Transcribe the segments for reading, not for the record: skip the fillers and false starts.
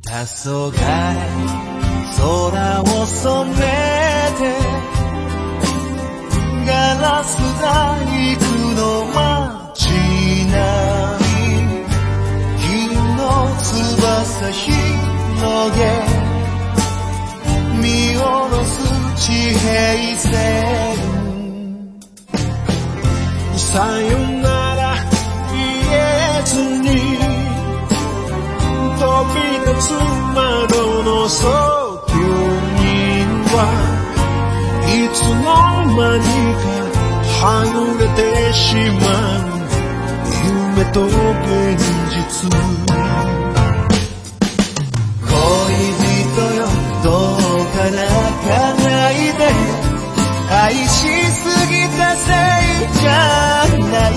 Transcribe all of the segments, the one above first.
黄昏空を染めてガラス細工の街並み銀の翼広げ見下ろす地平線さよなら言えずに飛び立つ窓の外にはいつの間にかはぐれてしまう夢と現実恋人よどうか泣かないで愛しすぎたせいじゃない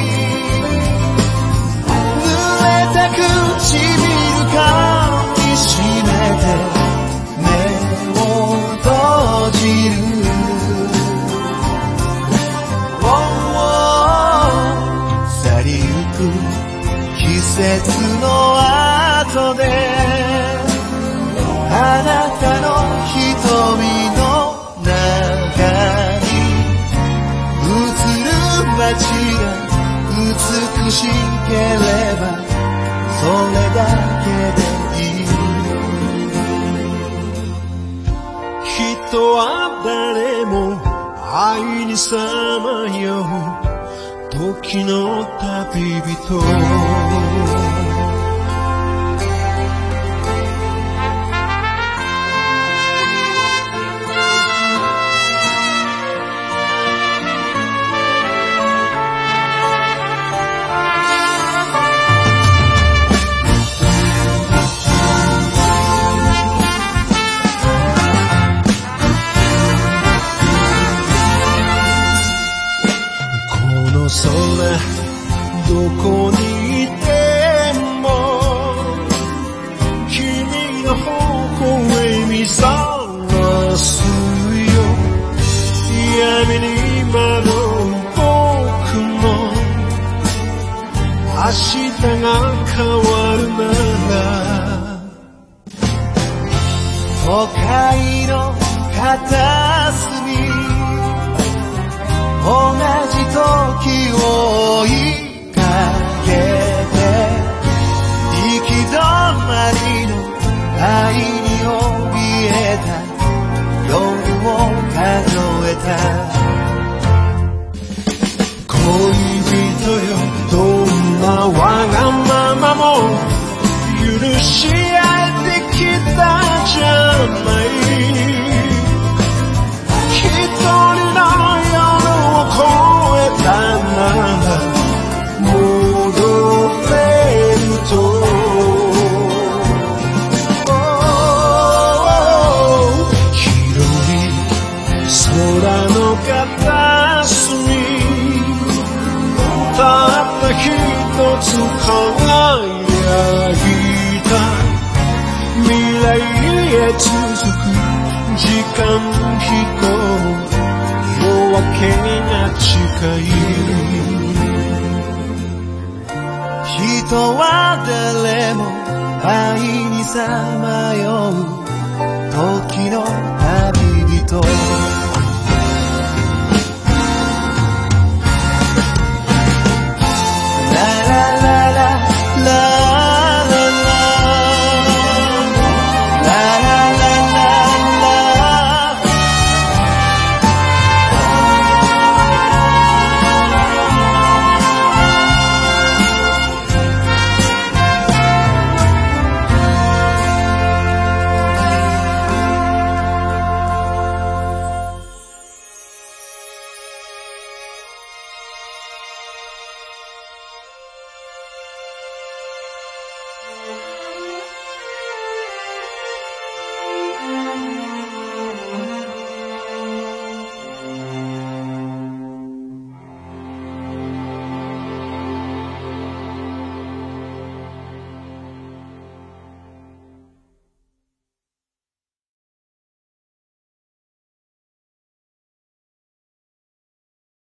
濡れた唇噛みしめて目を閉じる去りゆく季節の後であなたの瞳の中に映る街が美しければそれだけでいい人は誰も愛にさまよう時の旅人空どこにいても君の方向へ見覚ますよ闇に惑う僕も明日が変わるなら都会の片隅同じ時を追いかけて行き止まりの愛に怯えた夜を数えた恋人よどんなわがままも許し合えてきたじゃない一人の越えたなら戻れると広い空の片隅たった一つ輝いた未来へ続く時間飛行夜明けが近い人は誰も愛にさまよう時の旅人ラララララ